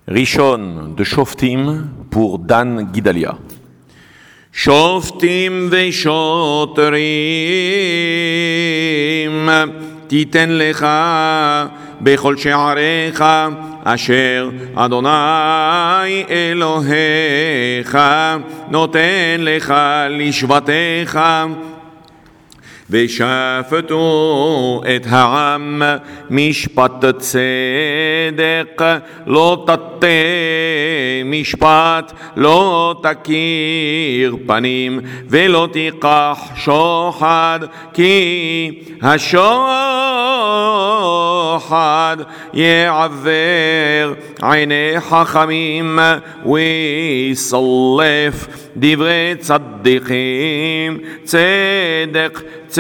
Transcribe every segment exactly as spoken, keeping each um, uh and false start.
Rishon de Shoftim pour Dan Gidalia. שופטים ושוטרים תיתן לך בכל שעריך אשר אדוני אלוהיך נותן לך לשבטיך ושפטו את העם משפט צדק לא תטה משפט לא תכיר פנים ולא תיקח שוחד כי השוחד יעוור עיני חכמים ויסלף דברי צדיקים צדק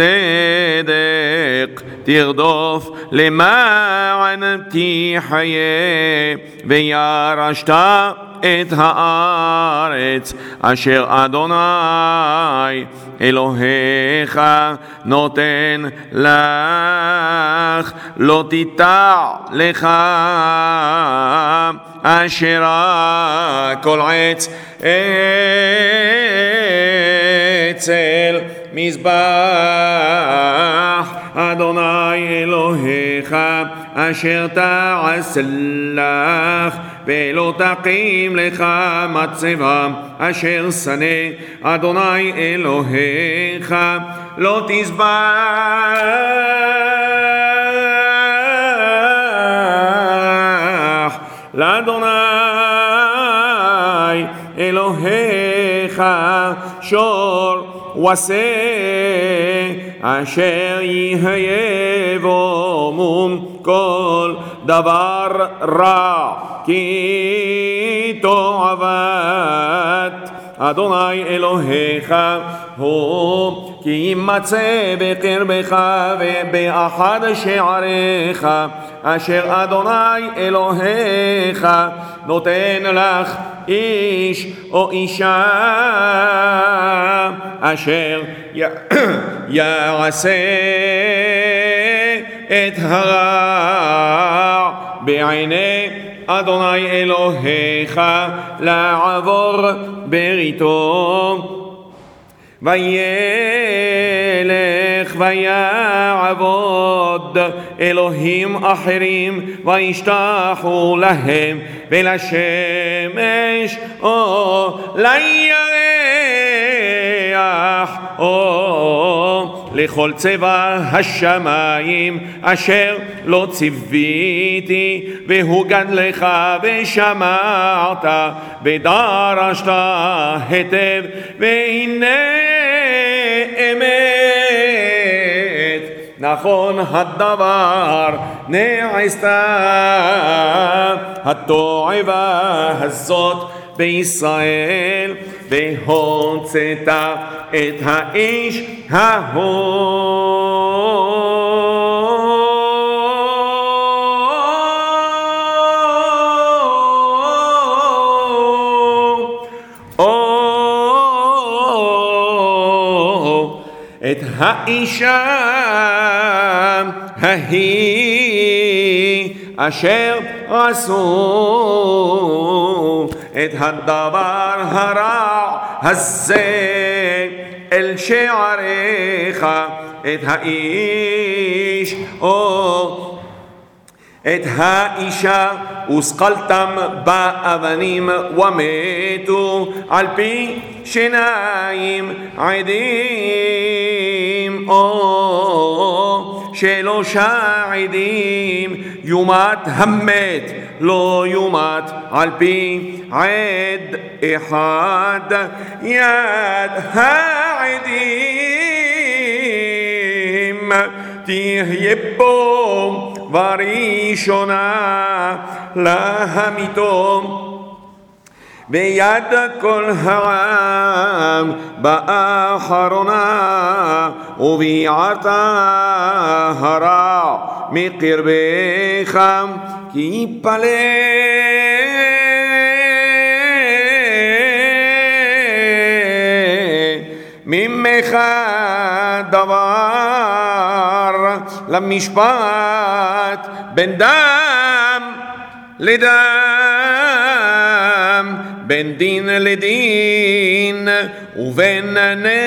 צדק תרדוף למען תחיה וירשת את הארץ אשר אדוני אלוהיך נותן לך לא תיטע לך אשר כל עץ אצל מזבח אדוני אלוהיך אשר תעשה לך ולא תקים לך מצבה אשר שנא אדוני אלוהיך לא תזבח לאדוני אלוהיך שור ושה אשר יהיה בו מום כל דבר רע כי תועבת אדוני אלוהיך הוא כי ימצא בקרבך ובאחד שעריך אשר אדוני אלוהיך נותן לך איש או אישה אשר יעשה את הרע בעיני אדוני אלוהיך לעבור בריתו וילך ויעבוד אלוהים אחרים וישתחו להם ולשמש או לירח או לכל צבע השמיים אשר לא ציוויתי והוגד לך ושמעת ודרשת היטב והנה אמת נכון הדבר נעשתה התועבה הזאת בישראל והוצאת את האיש ההוא את האישה ההיא אשר עשו את הדבר הרע הזה אל שעריך את האיש או את האישה וסקלתם באבנים ומתו על פי שיניים עדים או שלושה עדים יומת המת לא יומת על פי עד אחד יד העדים תהיה בו וראשונה להמיתו ביד כל העם באחרונה וביעת הרע מקרבך כי יפלה ממך דבר למשפט בין דם לדם בין דין לדין ובין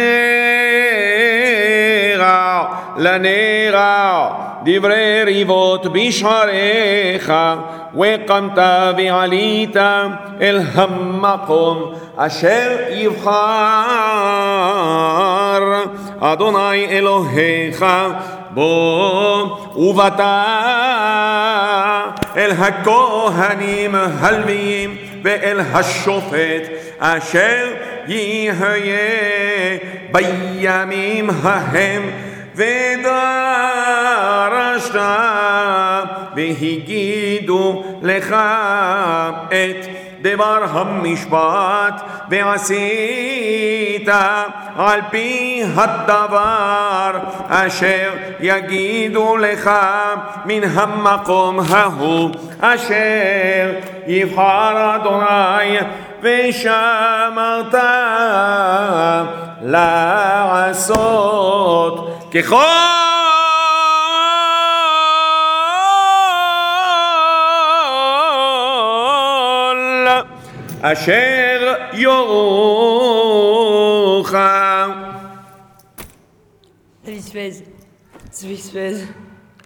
נרע לנרע דברי ריבות בשעריך וקמת ועלית אל המקום אשר יבחר אדוני אלוהיך בו ובאת אל הכהנים הלוויים ואל השופט אשר יהיה בימים ההם ודרשת והגידו לך את דבר המשפט ועשית על פי הדבר אשר יגידו לך מן המקום ההוא אשר יבחר אדוני ושמרת לעשות ככל אשר יורוך. Zvi svez, zvi svez.